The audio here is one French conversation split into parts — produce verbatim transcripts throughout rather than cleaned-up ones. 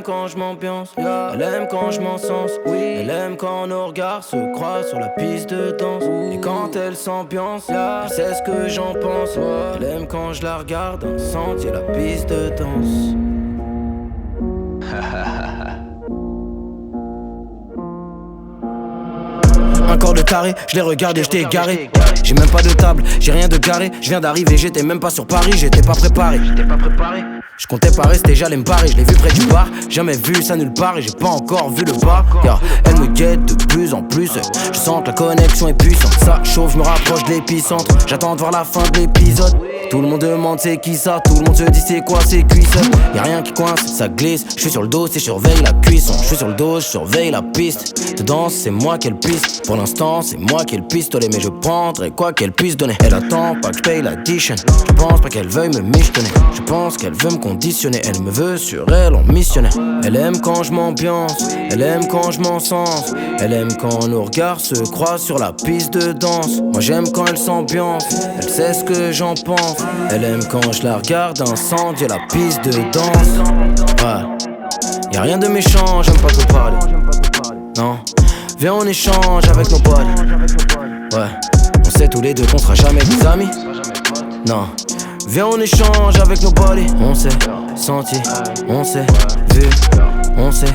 quand je m'ambiance, elle aime quand je m'encense, elle aime quand nos regards se croisent sur la piste de danse. Et quand elle s'ambiance, elle sait ce que j'en pense. Elle aime quand je la regarde en sentier la piste de danse. Un corps de taré, je l'ai regardé, j'étais égaré. J'ai même pas de table, j'ai rien de garé. Je viens d'arriver, j'étais même pas sur Paris, j'étais pas préparé. Je comptais pas rester, j'allais me barrer. Je l'ai vu près du bar, jamais vu ça nulle part. Et j'ai pas encore vu le bas, car elle me guette de plus en plus. Je sens que la connexion est puissante. Ça chauffe, je me rapproche de l'épicentre. J'attends de voir la fin de l'épisode. Tout le monde demande c'est qui ça, tout le monde se dit c'est quoi, c'est cuisse. Y'a rien qui coince, ça glisse. Je suis sur le dos, c'est surveille la cuisson. Je suis sur le dos, je surveille la piste. Dedans c'est moi qu'elle piste. Pour l'instant c'est moi qui ai le pistolet, mais je prendrai quoi qu'elle puisse donner. Elle attend pas que je paye l'addition. Je pense pas qu'elle veuille me michetonner. Je pense qu'elle veut me conditionner. Elle me veut sur elle en missionnaire. Elle aime quand je m'ambiance, elle aime quand je m'encense. Elle aime quand nos regards se croisent sur la piste de danse. Moi j'aime quand elle s'ambiance, elle sait ce que j'en pense. Elle aime quand je la regarde incendier la piste de danse. Ouais, y'a rien de méchant, j'aime pas trop parler. Non, viens on échange avec nos poils. Ouais, on sait tous les deux qu'on sera jamais des amis. Non, viens on échange avec nos bodies. On s'est senti, on s'est vu, on s'est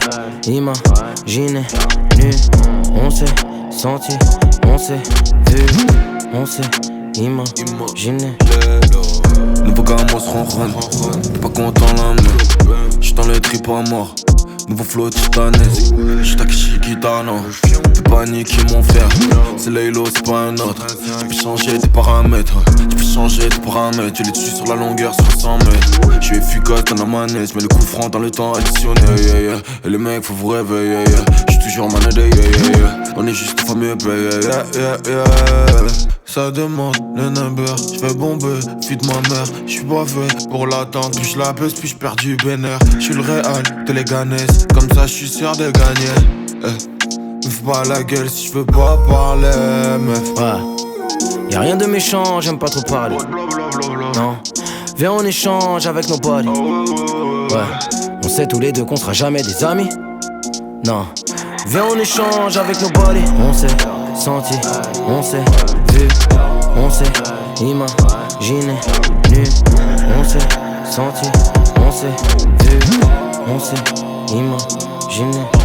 imaginé nu. On s'est senti, on s'est vu, on s'est imaginé. Nouveau gamos ronronne, t'es pas content la main. J'suis dans le trip à mort, nouveau flow titanesque. J'suis Takeshi Kitano, fais paniquer mon frère. C'est Laylo, c'est pas un autre. Tu peux changer tes paramètres, tu peux changer tes paramètres. Tu les dessus sur la longueur, sur cent mètres. J'suis efficace dans la manette, mais le coup franc dans le temps additionné, yeah, yeah. Et les mecs faut vous réveiller, yeah, yeah. J'suis toujours manadé, yeah, yeah, yeah. On est juste fameux, yeah, yeah, yeah, yeah. Ça demande le number, j'fais bomber, feed ma mère. J'suis pas fait pour l'attendre, plus j'la baisse, plus j'perds du bénère. J'suis le réal de les Ganesses, comme ça j'suis sûr de gagner. Eh, me fais pas la gueule si j'veux pas parler, meuf. Ouais, y'a rien de méchant, j'aime pas trop parler. Non, viens on échange avec nos bodies. Ouais, on sait tous les deux qu'on sera jamais des amis. Non, viens on échange avec nos bodies. On s'est senti, on s'est vu, on s'est imaginé nu. On s'est senti, on s'est vu, on s'est imaginé.